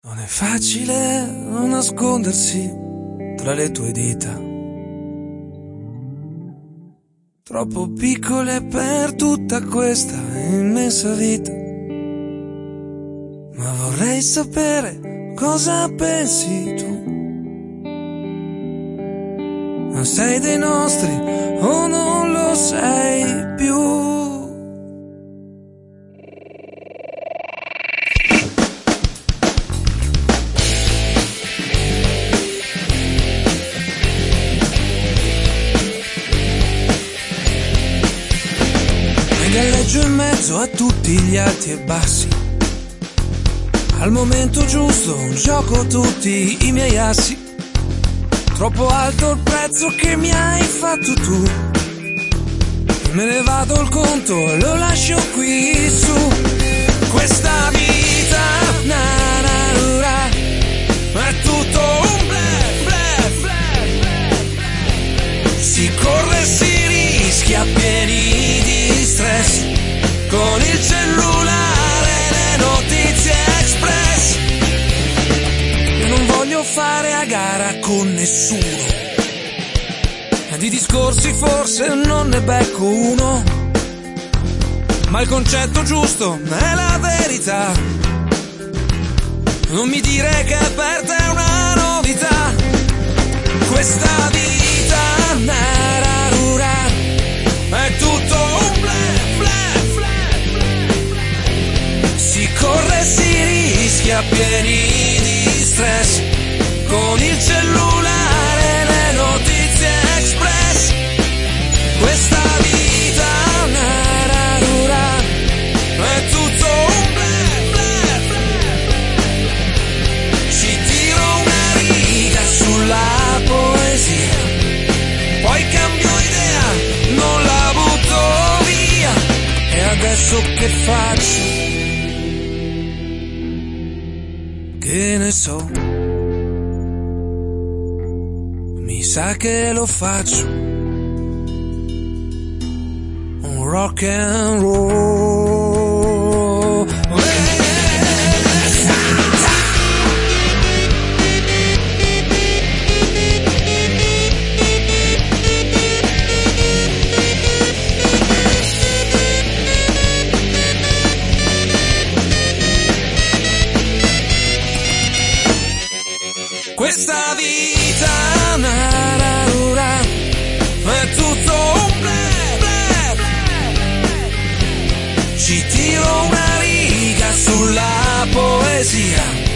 Non è facile non nascondersi tra le tue dita, troppo piccole per tutta questa immensa vita. Ma vorrei sapere cosa pensi tu. Non sei dei nostri o non lo sei più. Galleggio in mezzo a tutti gli alti e bassi, al momento giusto gioco tutti i miei assi. Troppo alto il prezzo che mi hai fatto tu, me ne vado il conto e lo lascio qui su. Questa vita nararura, è tutto un bluff. Si corre e si rischia pieni di stress, con il cellulare e le notizie express. Io non voglio fare a gara con nessuno, di discorsi forse non ne becco uno, ma il concetto giusto è la verità. Non mi dire che per te è una novità. Questa vita nararura, è tutto un bluff. Si corre e si rischia pieni di stress, con il cellulare e le notizie express. Questa vita nararura, è tutto un bluff. Ci tiro una riga sulla poesia, poi cambio idea, non la butto via. E adesso che faccio? Che ne so, mi sa che lo faccio, un rock and roll. Questa vita nararura, è tutto un bluff. Ci tiro una riga sulla poesia,